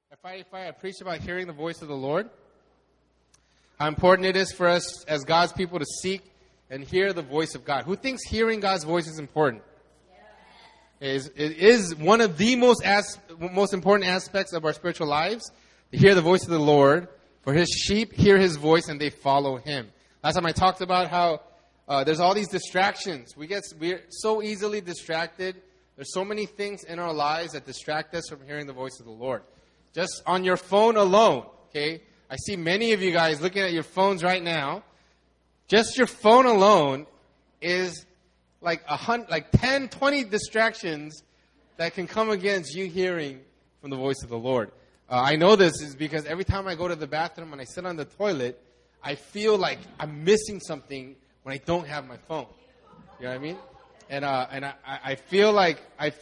If I preach about hearing the voice of the Lord, how important it is for us as God's people to seek and hear the voice of God. Who thinks hearing God's voice is important? It is one of the most important aspects of our spiritual lives, to hear the voice of the Lord. For His sheep hear His voice and they follow Him. Last time I talked about how there's all these distractions. We're so easily distracted. There's so many things in our lives that distract us from hearing the voice of the Lord. Just on your phone alone, okay? I see many of you guys looking at your phones right now. Just your phone alone is like 10, 20 distractions that can come against you hearing from the voice of the Lord. I know this is because every time I go to the bathroom and I sit on the toilet, I feel like I'm missing something when I don't have my phone. You know what I mean? And I feel like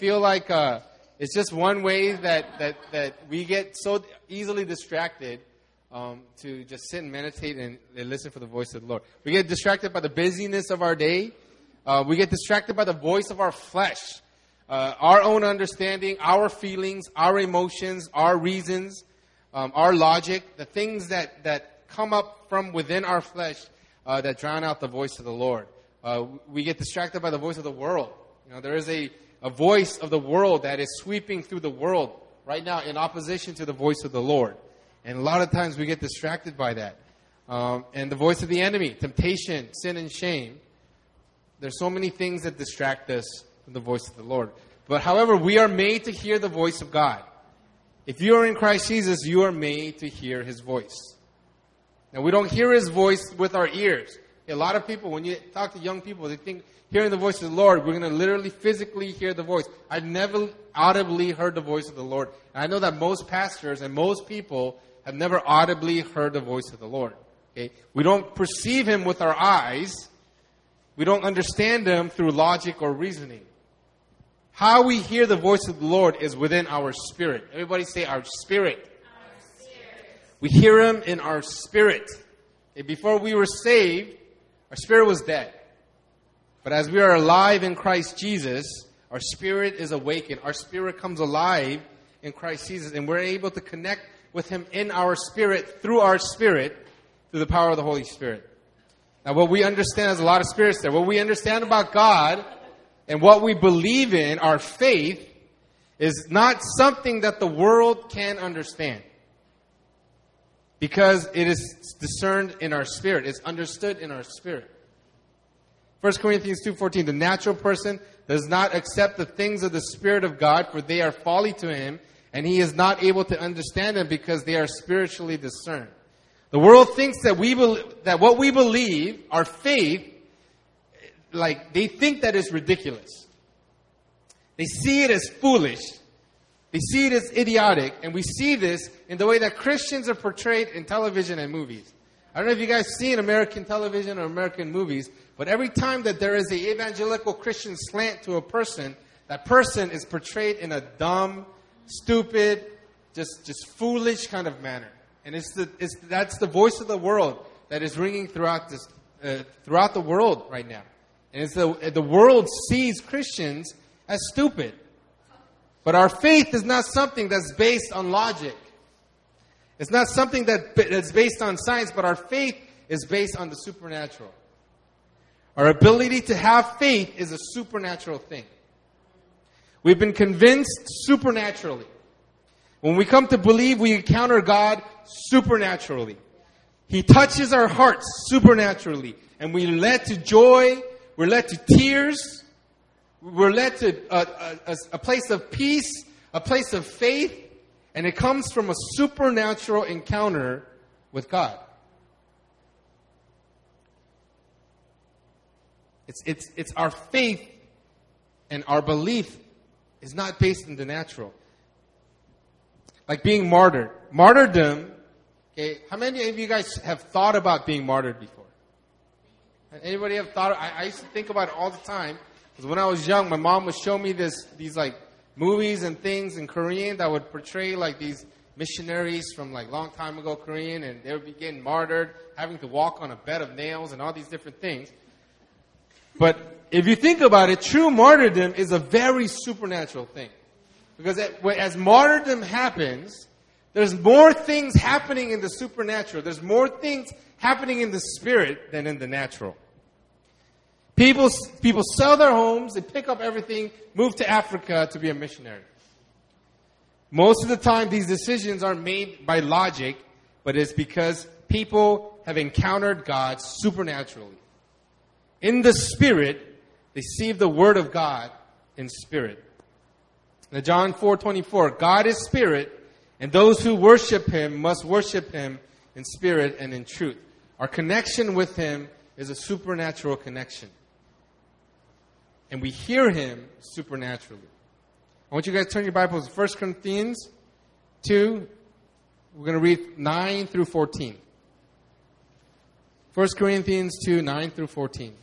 it's just one way that we get so easily distracted to just sit and meditate and listen for the voice of the Lord. We get distracted by the busyness of our day. We get distracted by the voice of our flesh, our own understanding, our feelings, our emotions, our reasons, our logic, the things that come up from within our flesh that drown out the voice of the Lord. We get distracted by the voice of the world. You know, there is a voice of the world that is sweeping through the world right now in opposition to the voice of the Lord. And a lot of times we get distracted by that. And the voice of the enemy, temptation, sin, and shame. There's so many things that distract us from the voice of the Lord. But however, we are made to hear the voice of God. If you are in Christ Jesus, you are made to hear His voice. Now, we don't hear His voice with our ears. A lot of people, when you talk to young people, they think hearing the voice of the Lord, we're going to literally physically hear the voice. I've never audibly heard the voice of the Lord. And I know that most pastors and most people have never audibly heard the voice of the Lord. Okay? We don't perceive Him with our eyes. We don't understand Him through logic or reasoning. How we hear the voice of the Lord is within our spirit. Everybody say our spirit. Our spirit. We hear Him in our spirit. Okay? Before we were saved, our spirit was dead. But as we are alive in Christ Jesus, our spirit is awakened. Our spirit comes alive in Christ Jesus. And we're able to connect with Him in our spirit, through the power of the Holy Spirit. Now, what we understand, there's a lot of spirits there. What we understand about God and what we believe in, our faith, is not something that the world can understand. Because it is discerned in our spirit. It's understood in our spirit. 1 Corinthians 2:14, the natural person does not accept the things of the Spirit of God, for they are folly to him, and he is not able to understand them because they are spiritually discerned. The world thinks that what we believe, our faith, like they think that is ridiculous. They see it as foolish. They see it as idiotic, and we see this in the way that Christians are portrayed in television and movies. I don't know if you guys seen American television or American movies, but every time that there is an evangelical Christian slant to a person, that person is portrayed in a dumb, stupid, just foolish kind of manner. And that's the voice of the world that is ringing throughout the world right now. And it's the world sees Christians as stupid. But our faith is not something that's based on logic. It's not something that's based on science, but our faith is based on the supernatural. Our ability to have faith is a supernatural thing. We've been convinced supernaturally. When we come to believe, we encounter God supernaturally. He touches our hearts supernaturally. And we're led to joy, we're led to tears, we're led to a place of peace, a place of faith, and it comes from a supernatural encounter with God. It's our faith and our belief is not based in the natural. Like being martyred. Martyrdom, okay, how many of you guys have thought about being martyred before? Anybody have thought? I used to think about it all the time. Because when I was young, my mom would show me these like movies and things in Korean that would portray like these missionaries from like long time ago Korean, and they would be getting martyred, having to walk on a bed of nails and all these different things. But if you think about it, true martyrdom is a very supernatural thing. Because as martyrdom happens, There's more things happening in the supernatural. There's more things happening in the spirit than in the natural. People sell their homes, they pick up everything, move to Africa to be a missionary. Most of the time, these decisions aren't made by logic, but it's because people have encountered God supernaturally. In the Spirit, they receive the Word of God in spirit. Now, John 4:24, God is Spirit, and those who worship Him must worship Him in spirit and in truth. Our connection with Him is a supernatural connection. And we hear Him supernaturally. I want you guys to turn your Bibles to 1 Corinthians 2. We're going to read 9 through 14. 1 Corinthians 2, 9 through 14.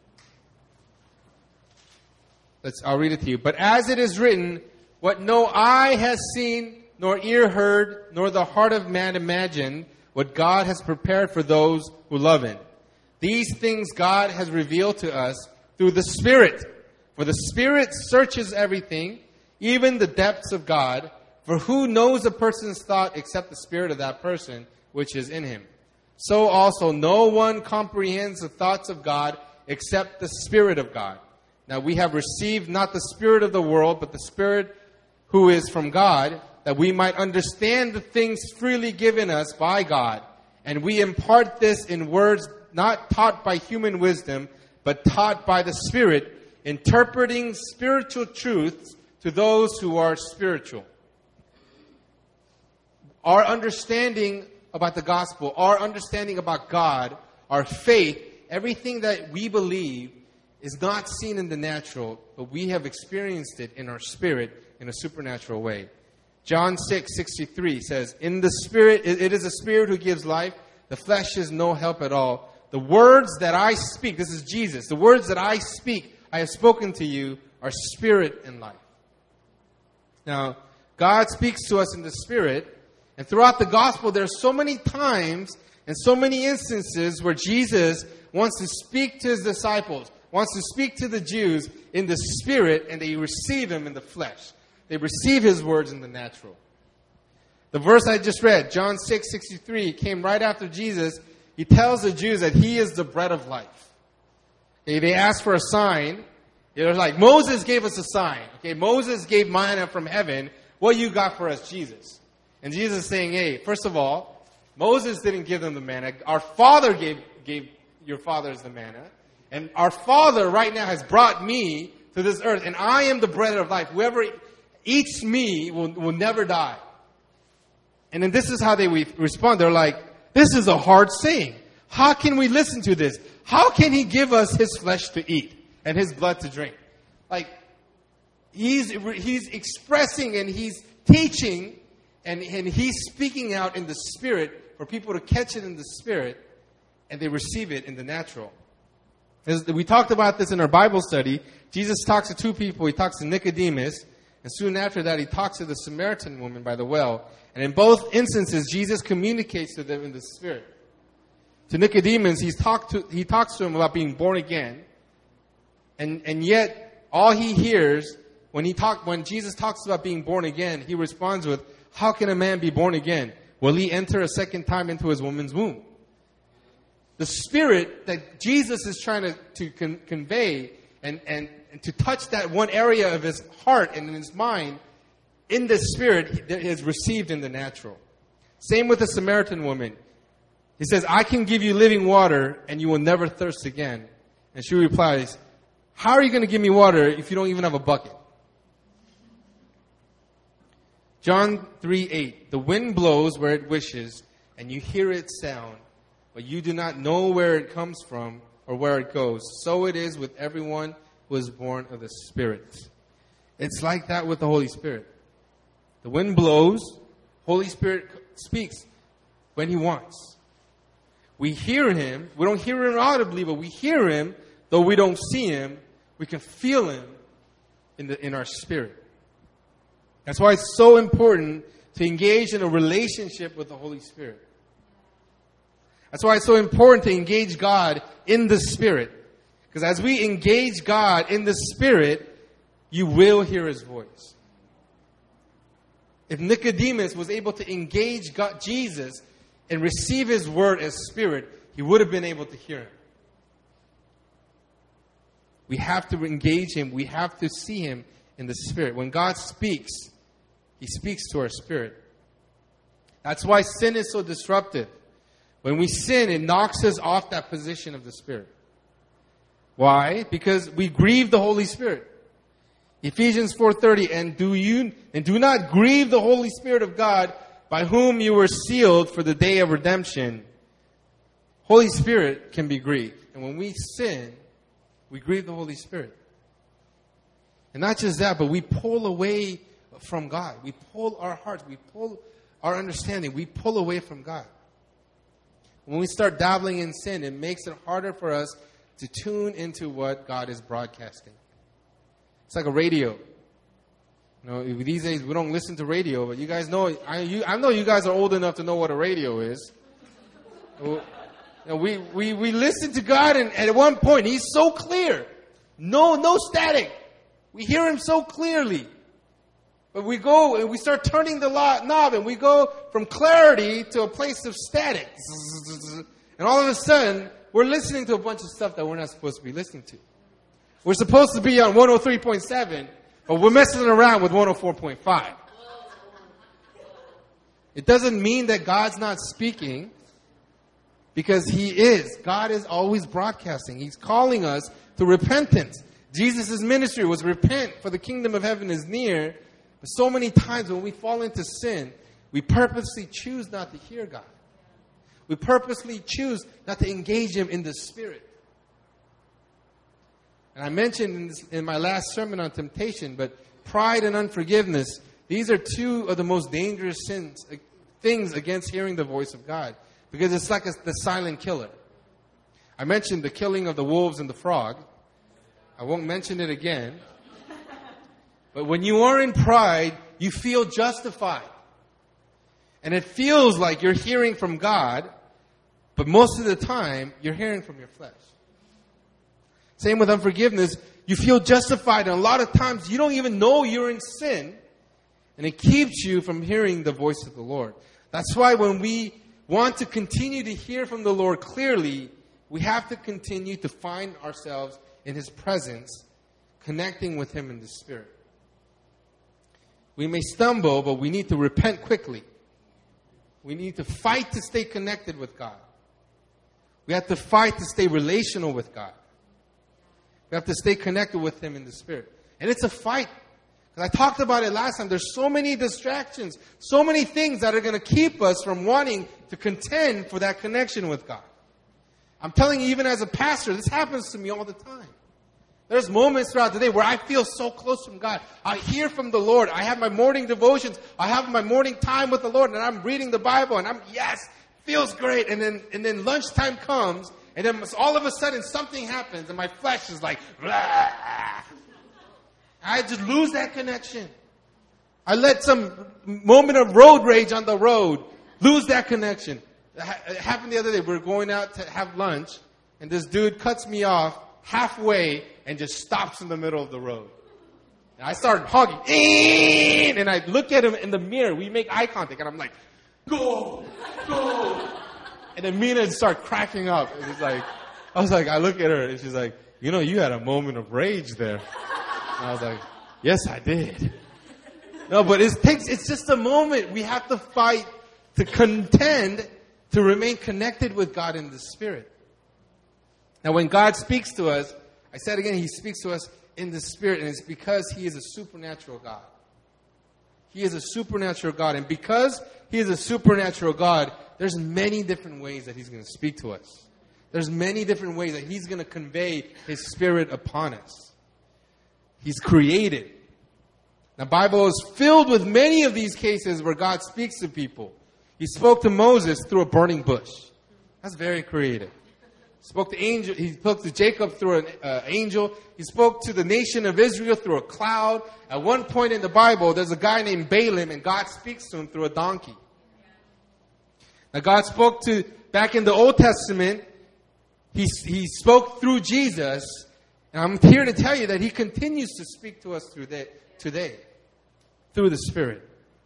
I'll read it to you. But as it is written, what no eye has seen, nor ear heard, nor the heart of man imagined, what God has prepared for those who love Him. These things God has revealed to us through the Spirit. For the Spirit searches everything, even the depths of God. For who knows a person's thought except the spirit of that person which is in him? So also no one comprehends the thoughts of God except the Spirit of God. Now we have received not the spirit of the world, but the Spirit who is from God, that we might understand the things freely given us by God. And we impart this in words not taught by human wisdom, but taught by the Spirit, interpreting spiritual truths to those who are spiritual. Our understanding about the gospel, our understanding about God, our faith, everything that we believe is not seen in the natural, but we have experienced it in our spirit in a supernatural way. John 6:63 says, in the Spirit, it is the Spirit who gives life. The flesh is no help at all. The words that I speak, this is Jesus, the words that I speak, I have spoken to you, are spirit and life. Now, God speaks to us in the Spirit, and throughout the gospel, there are so many times and so many instances where Jesus wants to speak to His disciples, wants to speak to the Jews in the Spirit, and they receive Him in the flesh. They receive His words in the natural. The verse I just read, John 6:63, came right after Jesus. He tells the Jews that He is the bread of life. Okay, they asked for a sign. It was like, Moses gave us a sign. Okay, Moses gave manna from heaven. What you got for us, Jesus? And Jesus is saying, hey, first of all, Moses didn't give them the manna. Our Father gave your fathers the manna. And our Father right now has brought me to this earth. And I am the bread of life. Whoever eats me will never die. And then this is how they respond. They're like, this is a hard saying. How can we listen to this? How can He give us His flesh to eat and His blood to drink? Like, He's expressing and He's teaching and He's speaking out in the Spirit for people to catch it in the Spirit, and they receive it in the natural. We talked about this in our Bible study. Jesus talks to two people. He talks to Nicodemus, and soon after that, He talks to the Samaritan woman by the well. And in both instances, Jesus communicates to them in the Spirit. To Nicodemus, he talks to him about being born again, and yet all he hears when Jesus talks about being born again, he responds with, "How can a man be born again? Will he enter a second time into his woman's womb?" The Spirit that Jesus is trying to convey and to touch that one area of his heart and in his mind, in the Spirit, is received in the natural. Same with the Samaritan woman. He says, "I can give you living water and you will never thirst again." And she replies, "How are you going to give me water if you don't even have a bucket?" John 3:8, "The wind blows where it wishes, and you hear its sound, but you do not know where it comes from or where it goes. So it is with everyone who is born of the Spirit." It's like that with the Holy Spirit. The wind blows, Holy Spirit speaks when He wants. We hear Him. We don't hear Him audibly, but we hear Him. Though we don't see Him, we can feel Him in our spirit. That's why it's so important to engage in a relationship with the Holy Spirit. That's why it's so important to engage God in the Spirit. Because as we engage God in the Spirit, you will hear His voice. If Nicodemus was able to engage Jesus and receive his word as spirit, he would have been able to hear him. We have to engage him. We have to see him in the spirit. When God speaks, he speaks to our spirit. That's why sin is so disruptive. When we sin, it knocks us off that position of the Spirit. Why? Because we grieve the Holy Spirit. Ephesians 4:30, and do not grieve the Holy Spirit of God, by whom you were sealed for the day of redemption. Holy Spirit can be grieved. And when we sin, we grieve the Holy Spirit. And not just that, but we pull away from God. We pull our hearts. We pull our understanding. We pull away from God. When we start dabbling in sin, it makes it harder for us to tune into what God is broadcasting. It's like a radio. You know, these days we don't listen to radio, but you guys know, I know you guys are old enough to know what a radio is. You know, we listen to God, and at one point He's so clear. No static. We hear Him so clearly. But we go and we start turning the knob, and we go from clarity to a place of static. And all of a sudden, we're listening to a bunch of stuff that we're not supposed to be listening to. We're supposed to be on 103.7, but we're messing around with 104.5. It doesn't mean that God's not speaking, because He is. God is always broadcasting. He's calling us to repentance. Jesus' ministry was repent, for the kingdom of heaven is near. But so many times when we fall into sin, we purposely choose not to hear God. We purposely choose not to engage Him in the Spirit. And I mentioned in my last sermon on temptation, but pride and unforgiveness, these are two of the most dangerous things against hearing the voice of God. Because it's like the silent killer. I mentioned the killing of the wolves and the frog. I won't mention it again. But when you are in pride, you feel justified. And it feels like you're hearing from God, but most of the time, you're hearing from your flesh. Same with unforgiveness. You feel justified, and a lot of times you don't even know you're in sin, and it keeps you from hearing the voice of the Lord. That's why when we want to continue to hear from the Lord clearly, we have to continue to find ourselves in His presence, connecting with Him in the Spirit. We may stumble, but we need to repent quickly. We need to fight to stay connected with God. We have to fight to stay relational with God. We have to stay connected with Him in the Spirit. And it's a fight. Because I talked about it last time. There's so many distractions, so many things that are going to keep us from wanting to contend for that connection with God. I'm telling you, even as a pastor, this happens to me all the time. There's moments throughout the day where I feel so close from God. I hear from the Lord. I have my morning devotions. I have my morning time with the Lord, and I'm reading the Bible, and feels great. And then lunchtime comes, and then all of a sudden something happens, and my flesh is like, blah. I just lose that connection. I let some moment of road rage on the road lose that connection. It happened the other day. We were going out to have lunch, and this dude cuts me off halfway and just stops in the middle of the road. And I started hogging. And I look at him in the mirror. We make eye contact. And I'm like, go. And then Mina started cracking up. And I look at her and she's like, you had a moment of rage there. And I was like, yes, I did. No, but it's just a moment. We have to fight to contend to remain connected with God in the Spirit. Now, when God speaks to us, I said again, He speaks to us in the Spirit, and it's because He is a supernatural God. He is a supernatural God, and because He is a supernatural God, there's many different ways that He's going to speak to us. There's many different ways that He's going to convey His Spirit upon us. He's created. Now, the Bible is filled with many of these cases where God speaks to people. He spoke to Moses through a burning bush. That's very creative. He spoke to Jacob through an angel. He spoke to the nation of Israel through a cloud. At one point in the Bible, there's a guy named Balaam, and God speaks to him through a donkey. Now, God spoke back in the Old Testament, He spoke through Jesus. And I'm here to tell you that He continues to speak to us today, through the Spirit.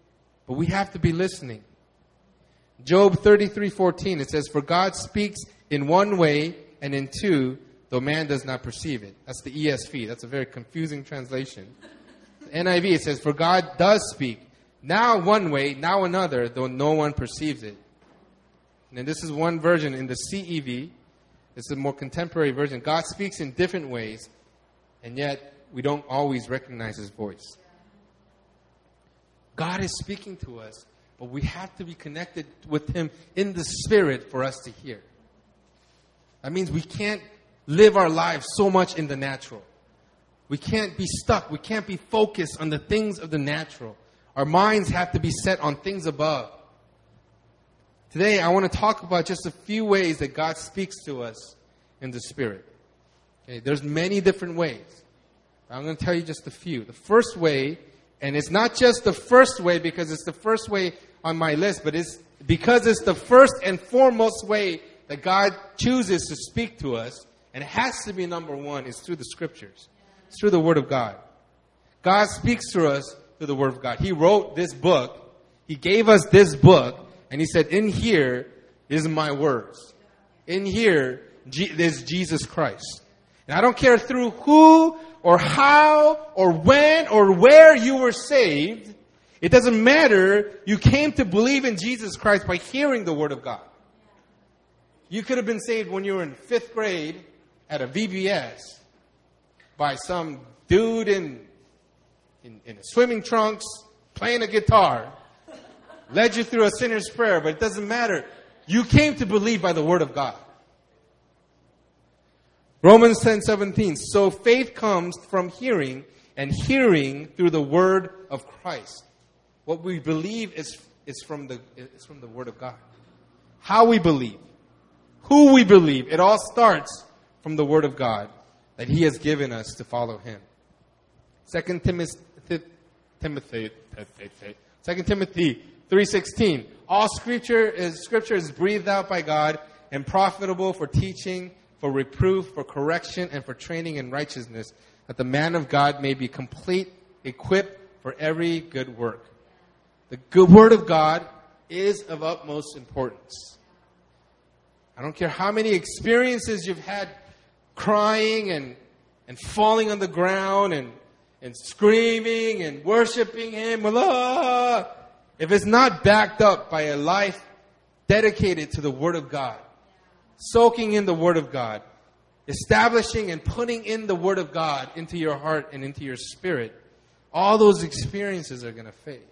But we have to be listening. Job 33:14, it says, "For God speaks in one way and in two, though man does not perceive it." That's the ESV. That's a very confusing translation. The NIV, it says, "For God does speak, now one way, now another, though no one perceives it." And this is one version in the CEV. It's a more contemporary version. God speaks in different ways, and yet we don't always recognize His voice. God is speaking to us, but we have to be connected with Him in the Spirit for us to hear. That means we can't live our lives so much in the natural. We can't be stuck. We can't be focused on the things of the natural. Our minds have to be set on things above. Today, I want to talk about just a few ways that God speaks to us in the Spirit. Okay, there's many different ways. I'm going to tell you just a few. The first way, and it's not just the first way because it's the first way on my list, but it's because it's the first and foremost way that God chooses to speak to us, and it has to be number one, is through the Scriptures. It's through the Word of God. God speaks to us through the Word of God. He wrote this book. He gave us this book, and He said, in here is my words. In here is Jesus Christ. And I don't care through who or how or when or where you were saved. It doesn't matter. You came to believe in Jesus Christ by hearing the Word of God. You could have been saved when you were in 5th grade at a VBS by some dude in swimming trunks playing a guitar. Led you through a sinner's prayer, but it doesn't matter. You came to believe by the Word of God. Romans 10:17. So faith comes from hearing, and hearing through the Word of Christ. What we believe is from the Word of God. How we believe, who we believe, it all starts from the Word of God that He has given us to follow Him. 2 Timothy 3:16. All Scripture is breathed out by God and profitable for teaching, for reproof, for correction, and for training in righteousness, that the man of God may be complete, equipped for every good work. The good Word of God is of utmost importance. I don't care how many experiences you've had crying and falling on the ground and screaming and worshiping Him. Allah. If it's not backed up by a life dedicated to the Word of God, soaking in the Word of God, establishing and putting in the Word of God into your heart and into your spirit, all those experiences are going to fade.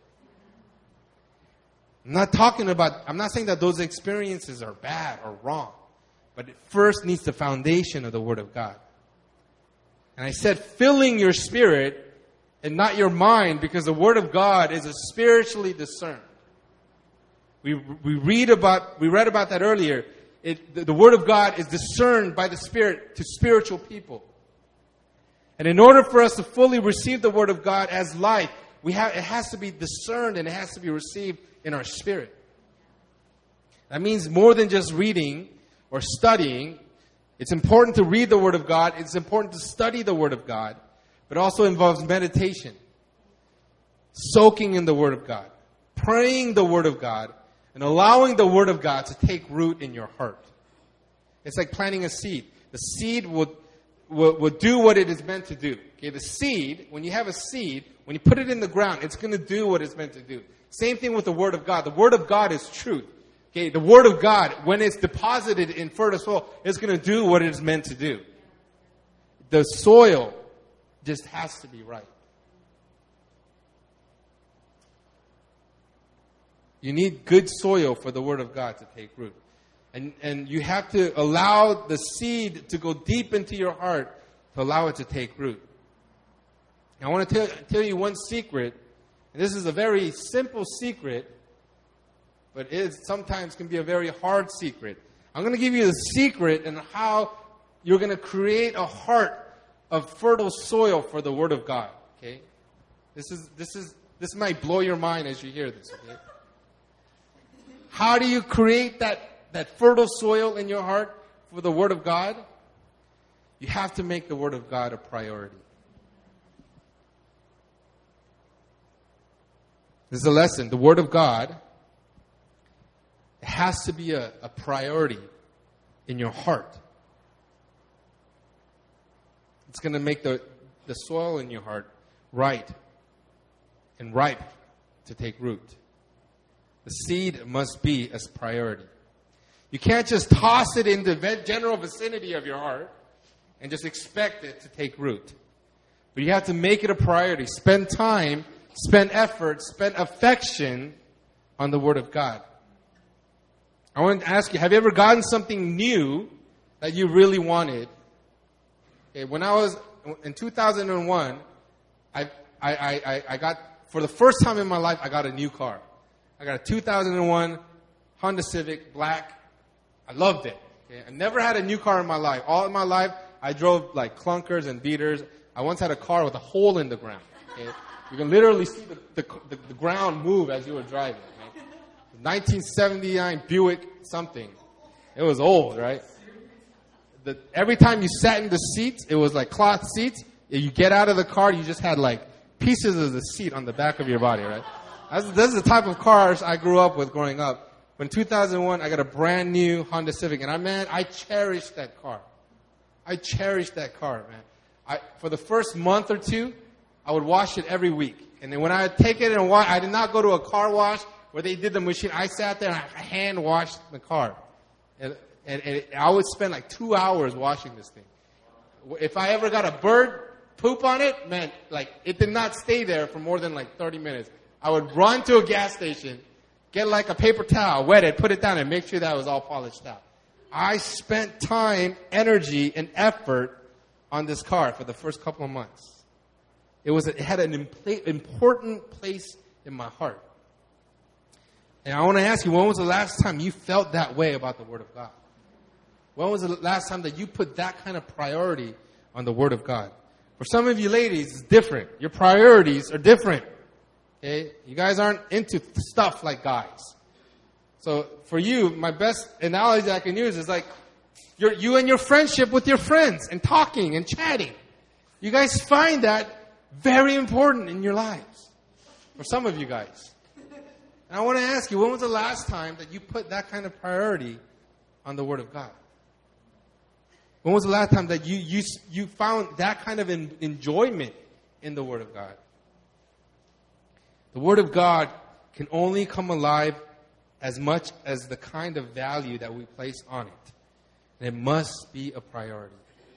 I'm not saying that those experiences are bad or wrong, but it first needs the foundation of the Word of God. And I said filling your spirit and not your mind, because the Word of God is a spiritually discerned. We read about that earlier. The Word of God is discerned by the Spirit to spiritual people. And in order for us to fully receive the Word of God as life, it has to be discerned and it has to be received in our spirit. That means more than just reading or studying. It's important to read the Word of God. It's important to study the Word of God. But also involves meditation, soaking in the Word of God, praying the Word of God, and allowing the Word of God to take root in your heart. It's like planting a seed. The seed will do what it is meant to do. Okay, the seed, when you have a seed, when you put it in the ground, it's going to do what it's meant to do. Same thing with the Word of God. The Word of God is truth. Okay, the Word of God, when it's deposited in fertile soil, it's going to do what it is meant to do. The soil just has to be right. You need good soil for the Word of God to take root. And you have to allow the seed to go deep into your heart to allow it to take root. Now, I want to tell you one secret. And this is a very simple secret, but it sometimes can be a very hard secret. I'm going to give you the secret and how you're going to create a heart of fertile soil for the Word of God. Okay, this might blow your mind as you hear this. Okay, how do you create that fertile soil in your heart for the Word of God? You have to make the Word of God a priority. This is a lesson. The Word of God has to be a priority in your heart. It's going to make the soil in your heart right and ripe to take root. The seed must be as priority. You can't just toss it in the general vicinity of your heart and just expect it to take root. But you have to make it a priority. Spend time, spend effort, spend affection on the Word of God. I want to ask you, have you ever gotten something new that you really wanted? Okay, when I was in 2001, I got, for the first time in my life, I got a new car. I got a 2001 Honda Civic, black. I loved it. Okay? I never had a new car in my life. All in my life, I drove like clunkers and beaters. I once had a car with a hole in the ground. Okay? You can literally see the ground move as you were driving. Right? 1979 Buick something. It was old, right? Every time you sat in the seats, it was like cloth seats. You get out of the car, you just had like pieces of the seat on the back of your body, right? This is the type of cars I grew up with growing up. In 2001, I got a brand new Honda Civic, and I cherished that car. I cherished that car, man. For the first month or two, I would wash it every week. And then when I would take it and wash, I did not go to a car wash where they did the machine. I sat there and I hand washed the car. And I would spend like 2 hours washing this thing. If I ever got a bird poop on it, man, like it did not stay there for more than like 30 minutes. I would run to a gas station, get like a paper towel, wet it, put it down, and make sure that it was all polished out. I spent time, energy, and effort on this car for the first couple of months. It had an important place in my heart. And I want to ask you, when was the last time you felt that way about the Word of God? When was the last time that you put that kind of priority on the Word of God? For some of you ladies, it's different. Your priorities are different. Okay? You guys aren't into stuff like guys. So for you, my best analogy I can use is like you and your friendship with your friends and talking and chatting. You guys find that very important in your lives. For some of you guys. And I want to ask you, when was the last time that you put that kind of priority on the Word of God? When was the last time that you found that kind of enjoyment in the Word of God? The Word of God can only come alive as much as the kind of value that we place on it. And it must be a priority.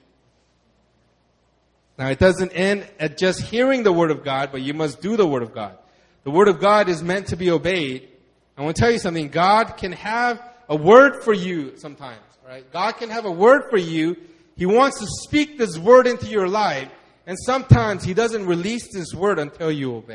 Now, it doesn't end at just hearing the Word of God, but you must do the Word of God. The Word of God is meant to be obeyed. I want to tell you something. God can have a word for you sometimes, right? God can have a word for you. He wants to speak this word into your life. And sometimes He doesn't release this word until you obey.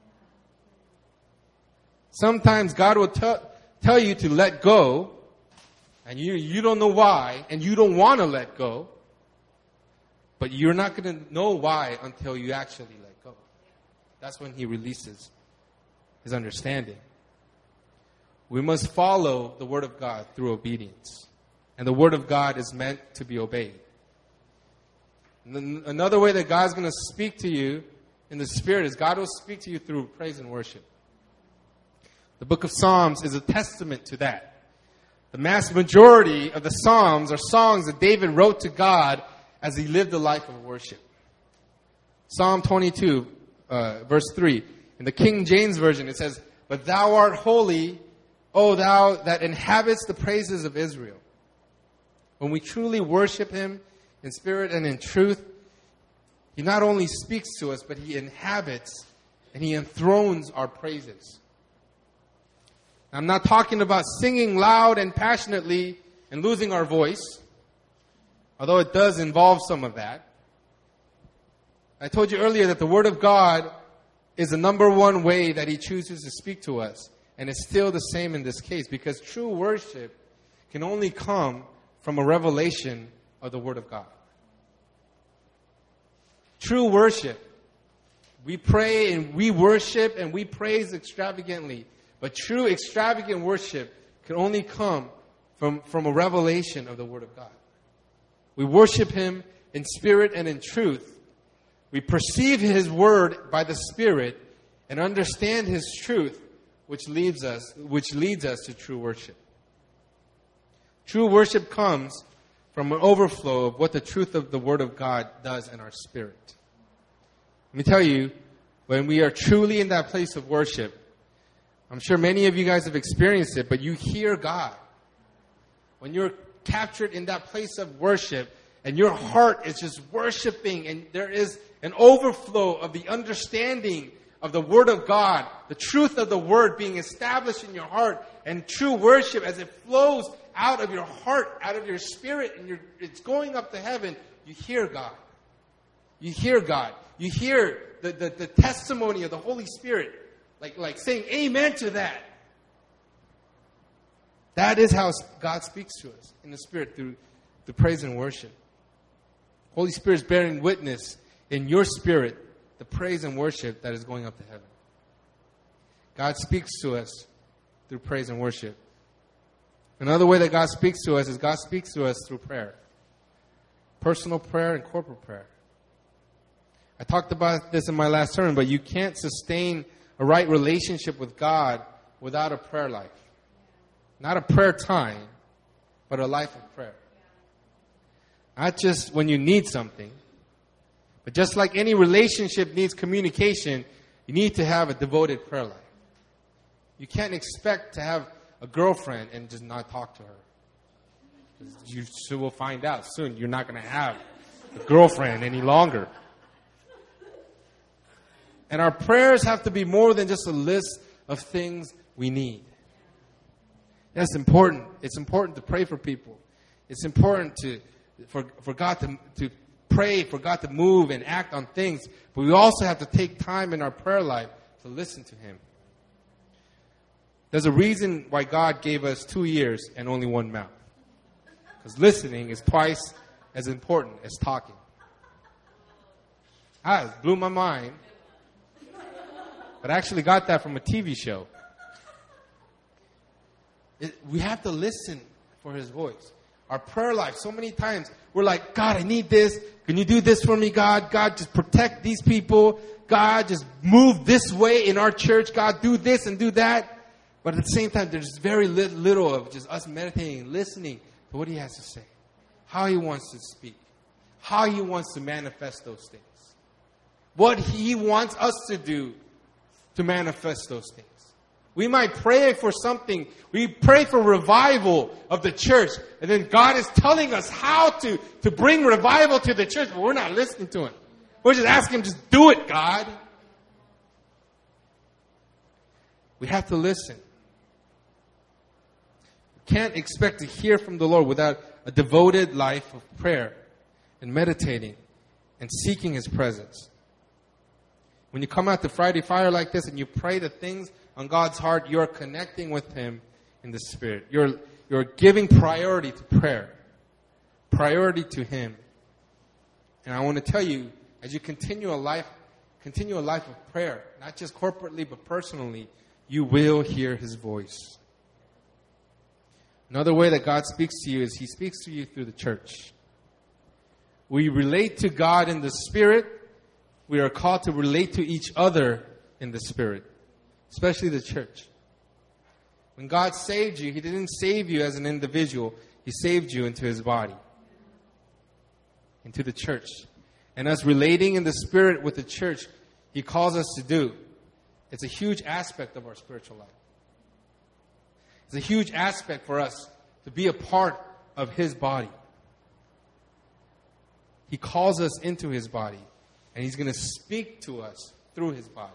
Sometimes God will tell you to let go. And you don't know why. And you don't want to let go. But you're not going to know why until you actually let go. That's when He releases His understanding. We must follow the Word of God through obedience. And the Word of God is meant to be obeyed. And another way that God's going to speak to you in the Spirit is God will speak to you through praise and worship. The book of Psalms is a testament to that. The mass majority of the Psalms are songs that David wrote to God as he lived a life of worship. Psalm 22, verse 3. In the King James Version, it says, "But thou art holy, O thou that inhabits the praises of Israel." When we truly worship Him in spirit and in truth, He not only speaks to us, but He inhabits and He enthrones our praises. Now, I'm not talking about singing loud and passionately and losing our voice, although it does involve some of that. I told you earlier that the Word of God is the number one way that He chooses to speak to us. And it's still the same in this case, because true worship can only come from a revelation of the Word of God. True worship. We pray and we worship and we praise extravagantly. But true extravagant worship can only come from a revelation of the Word of God. We worship Him in spirit and in truth. We perceive His Word by the Spirit, and understand His truth, which leads us to true worship. True worship comes from an overflow of what the truth of the Word of God does in our spirit. Let me tell you, when we are truly in that place of worship, I'm sure many of you guys have experienced it, but you hear God. When you're captured in that place of worship and your heart is just worshiping and there is an overflow of the understanding of the Word of God, the truth of the Word being established in your heart, and true worship as it flows out of your heart, out of your spirit, and it's going up to heaven, you hear God. You hear God. You hear the testimony of the Holy Spirit, like saying amen to that. That is how God speaks to us in the Spirit through the praise and worship. Holy Spirit is bearing witness in your spirit the praise and worship that is going up to heaven. God speaks to us through praise and worship. Another way that God speaks to us is God speaks to us through prayer. Personal prayer and corporate prayer. I talked about this in my last sermon, but you can't sustain a right relationship with God without a prayer life. Not a prayer time, but a life of prayer. Not just when you need something, but just like any relationship needs communication, you need to have a devoted prayer life. You can't expect to have a girlfriend and just not talk to her. You will find out soon you're not going to have a girlfriend any longer. And our prayers have to be more than just a list of things we need. That's important. It's important to pray for people. It's important for God to pray, for God to move and act on things. But we also have to take time in our prayer life to listen to Him. There's a reason why God gave us 2 ears and only one mouth. Because listening is twice as important as talking. It blew my mind. But I actually got that from a TV show. We have to listen for His voice. Our prayer life, so many times, we're like, God, I need this. Can you do this for me, God? God, just protect these people. God, just move this way in our church. God, do this and do that. But at the same time, there's very little of just us meditating, listening to what He has to say. How He wants to speak. How He wants to manifest those things. What He wants us to do to manifest those things. We might pray for something. We pray for revival of the church. And then God is telling us how to bring revival to the church. But we're not listening to Him. We're just asking Him, just do it, God. We have to listen. We can't expect to hear from the Lord without a devoted life of prayer and meditating and seeking His presence. When you come out to Friday Fire like this and you pray the things on God's heart, you're connecting with Him in the Spirit. You're giving priority to prayer. Priority to Him. And I want to tell you, as you continue a life of prayer, not just corporately but personally, you will hear His voice. Another way that God speaks to you is He speaks to you through the church. We relate to God in the Spirit. We are called to relate to each other in the Spirit, especially the church. When God saved you, He didn't save you as an individual. He saved you into His body, into the church. And us relating in the Spirit with the church, He calls us to do. It's a huge aspect of our spiritual life. It's a huge aspect for us to be a part of His body. He calls us into His body. And He's going to speak to us through His body.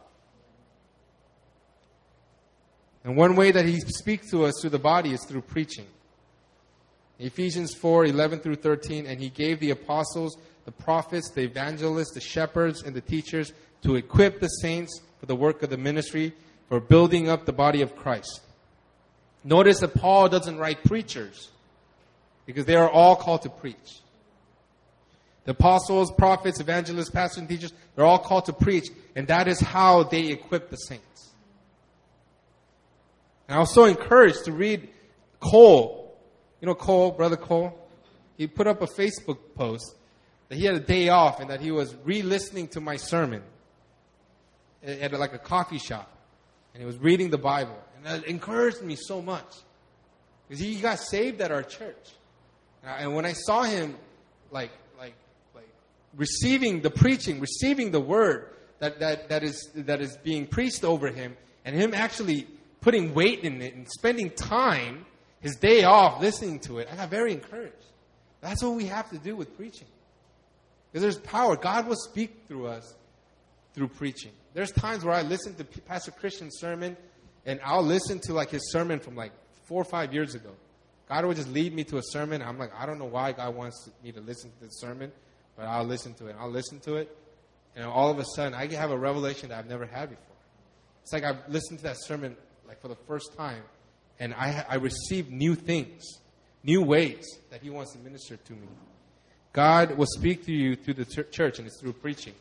And one way that He speaks to us through the body is through preaching. Ephesians 4:11-13, and He gave the apostles, the prophets, the evangelists, the shepherds, and the teachers to equip the saints for the work of the ministry, for building up the body of Christ. Notice that Paul doesn't write preachers, because they are all called to preach. The apostles, prophets, evangelists, pastors, and teachers, they're all called to preach. And that is how they equip the saints. And I was so encouraged to read Cole. You know Cole, Brother Cole? He put up a Facebook post that he had a day off and that he was re-listening to my sermon. at like a coffee shop, and he was reading the Bible, and that encouraged me so much because he got saved at our church. And when I saw him, like receiving the preaching, receiving the word that is being preached over him, and him actually putting weight in it and spending time, his day off, listening to it, I got very encouraged. That's what we have to do with preaching. Because there's power. God will speak through us through preaching. There's times where I listen to Pastor Christian's sermon, and I'll listen to like his sermon from like 4 or 5 years ago. God will just lead me to a sermon. I'm like, I don't know why God wants me to listen to this sermon, but I'll listen to it. I'll listen to it, and all of a sudden, I have a revelation that I've never had before. It's like I've listened to that sermon like for the first time, and I received new things, new ways that He wants to minister to me. God will speak to you through the church, and it's through preaching.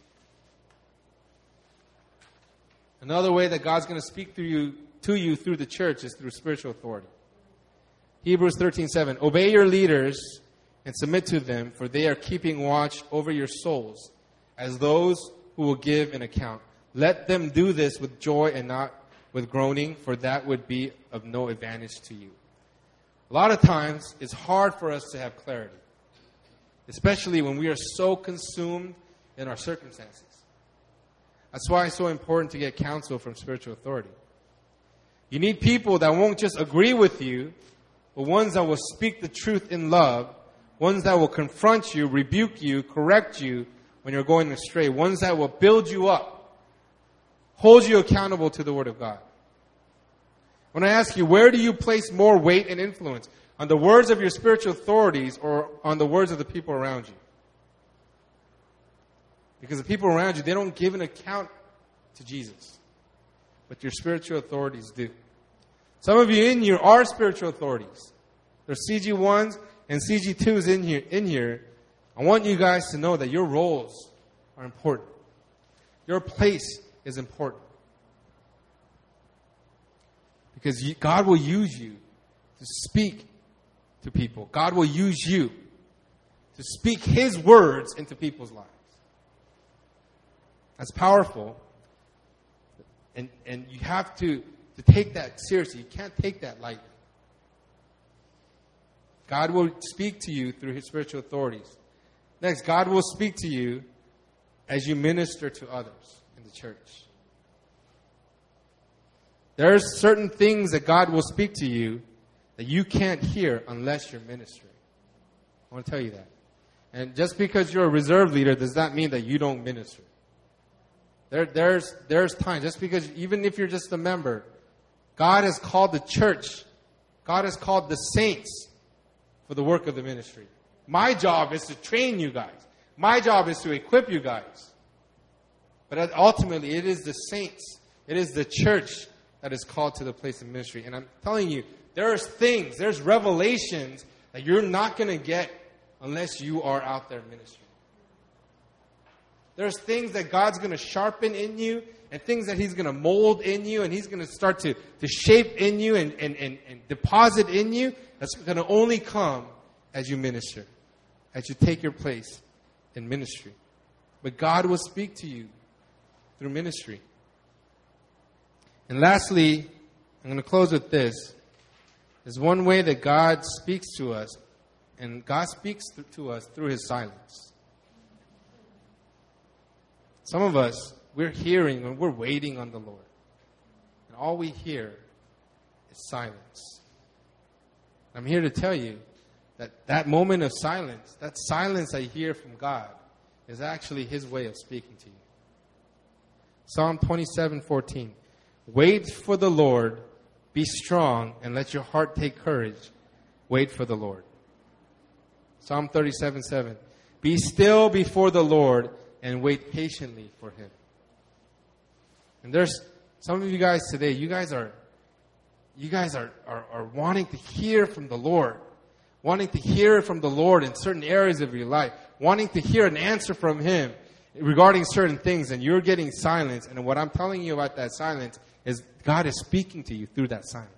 Another way that God's going to speak to you through the church is through spiritual authority. Hebrews 13:7. Obey your leaders and submit to them, for they are keeping watch over your souls as those who will give an account. Let them do this with joy and not with groaning, for that would be of no advantage to you. A lot of times, it's hard for us to have clarity, especially when we are so consumed in our circumstances. That's why it's so important to get counsel from spiritual authority. You need people that won't just agree with you, but ones that will speak the truth in love, ones that will confront you, rebuke you, correct you when you're going astray, ones that will build you up, hold you accountable to the Word of God. When I ask you, where do you place more weight and influence? On the words of your spiritual authorities or on the words of the people around you? Because the people around you, they don't give an account to Jesus. But your spiritual authorities do. Some of you in here are spiritual authorities. There's CG1s and CG2s in here. I want you guys to know that your roles are important. Your place is important. Because God will use you to speak to people. God will use you to speak His words into people's lives. That's powerful. And you have to take that seriously. You can't take that lightly. God will speak to you through His spiritual authorities. Next, God will speak to you as you minister to others in the church. There are certain things that God will speak to you that you can't hear unless you're ministering. I want to tell you that. And just because you're a reserve leader does not mean that you don't minister. There's time. Just because, even if you're just a member, God has called the church. God has called the saints for the work of the ministry. My job is to train you guys. My job is to equip you guys. But ultimately, it is the saints. It is the church that is called to the place of ministry. And I'm telling you, there's things, there's revelations that you're not going to get unless you are out there ministering. There's things that God's going to sharpen in you and things that He's going to mold in you and He's going to start to shape in you and deposit in you. That's going to only come as you minister, as you take your place in ministry. But God will speak to you through ministry. And lastly, I'm going to close with this. There's one way that God speaks to us, and God speaks to us through His silence. Some of us, we're hearing and we're waiting on the Lord. And all we hear is silence. I'm here to tell you that moment of silence, that silence I hear from God, is actually His way of speaking to you. Psalm 27:14. Wait for the Lord, be strong, and let your heart take courage. Wait for the Lord. Psalm 37:7. Be still before the Lord and wait patiently for Him. And there's some of you guys today, you guys are wanting to hear from the Lord. Wanting to hear from the Lord in certain areas of your life. Wanting to hear an answer from Him regarding certain things, and you're getting silence. And what I'm telling you about that silence is God is speaking to you through that silence.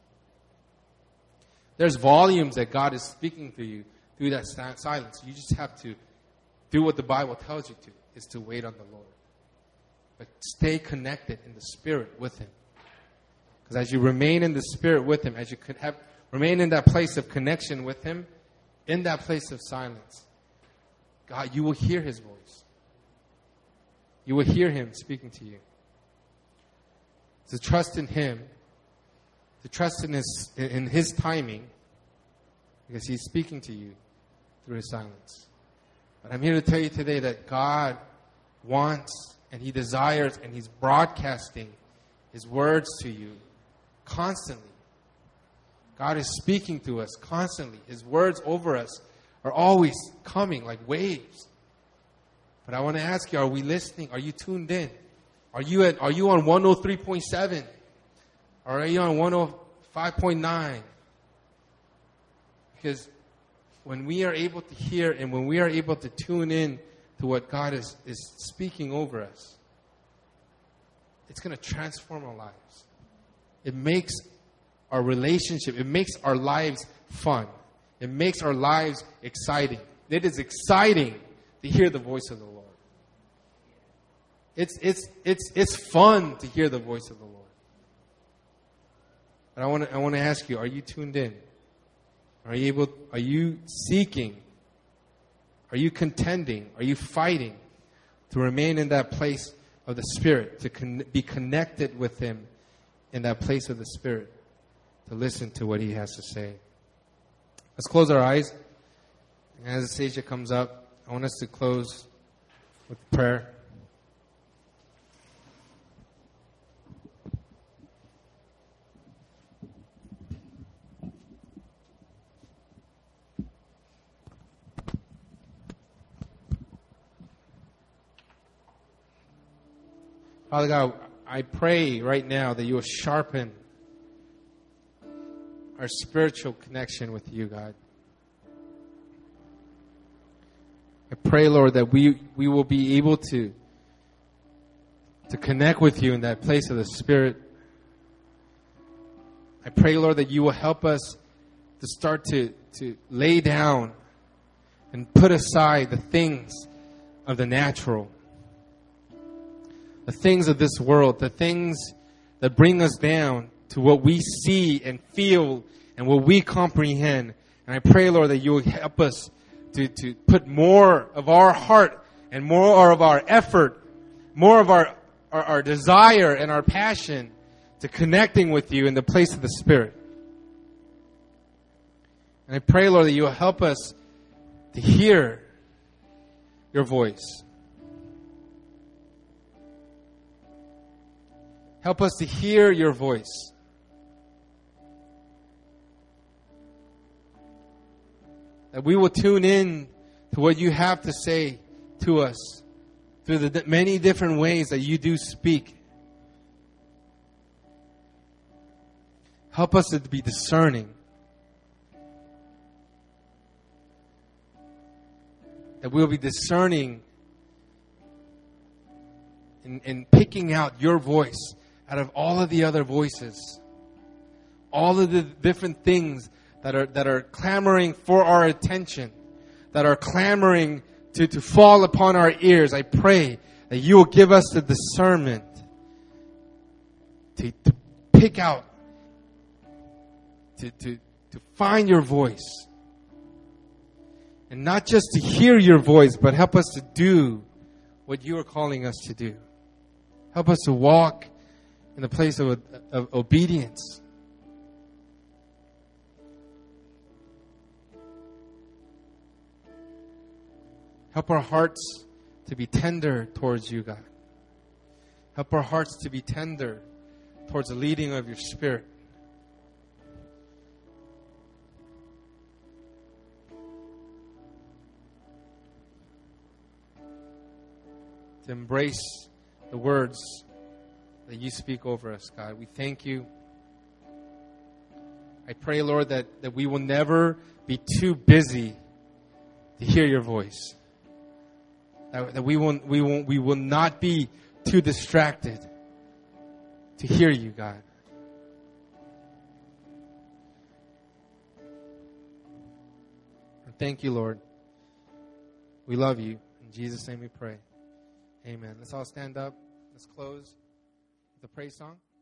There's volumes that God is speaking to you through that silence. You just have to do what the Bible tells you to, is to wait on the Lord. but stay connected in the Spirit with Him. Because as you remain in the Spirit with Him, as you remain in that place of connection with Him, in that place of silence, God, you will hear His voice. You will hear Him speaking to you. To trust in Him, to trust in His timing, because He's speaking to you through His silence. But I'm here to tell you today that God wants and He desires and He's broadcasting His words to you constantly. God is speaking to us constantly. His words over us are always coming like waves. But I want to ask you, are we listening? Are you tuned in? Are you on 103.7? Or are you on 105.9? Because when we are able to hear and when we are able to tune in to what God is speaking over us, it's going to transform our lives. It makes our relationship, it makes our lives fun. It makes our lives exciting. It is exciting to hear the voice of the Lord. It's fun to hear the voice of the Lord. But I want to ask you, are you tuned in? Are you seeking? Are you contending? Are you fighting to remain in that place of the Spirit, to be connected with Him in that place of the Spirit, to listen to what He has to say? Let's close our eyes. And as Asia comes up, I want us to close with prayer. Father God, I pray right now that you will sharpen our spiritual connection with you, God. I pray, Lord, that we will be able to connect with you in that place of the Spirit. I pray, Lord, that you will help us to start to lay down and put aside the things of the natural, the things of this world, the things that bring us down to what we see and feel and what we comprehend. And I pray, Lord, that you will help us to put more of our heart and more of our effort, more of our desire and our passion to connecting with you in the place of the Spirit. And I pray, Lord, that you will help us to hear your voice. Help us to hear your voice. That we will tune in to what you have to say to us through the many different ways that you do speak. Help us to be discerning. That we'll be discerning in picking out your voice out of all of the other voices. All of the different things that are clamoring for our attention, that are clamoring to fall upon our ears. I pray that you will give us the discernment to pick out, to find your voice. And not just to hear your voice, but help us to do what you are calling us to do. Help us to walk in the place of obedience. Help our hearts to be tender towards you, God. Help our hearts to be tender towards the leading of your Spirit. To embrace the words that you speak over us, God. We thank you. I pray, Lord, that we will never be too busy to hear your voice. That we will not be too distracted to hear you, God. And thank you, Lord. We love you. In Jesus' name we pray. Amen. Let's all stand up. Let's close with a praise song.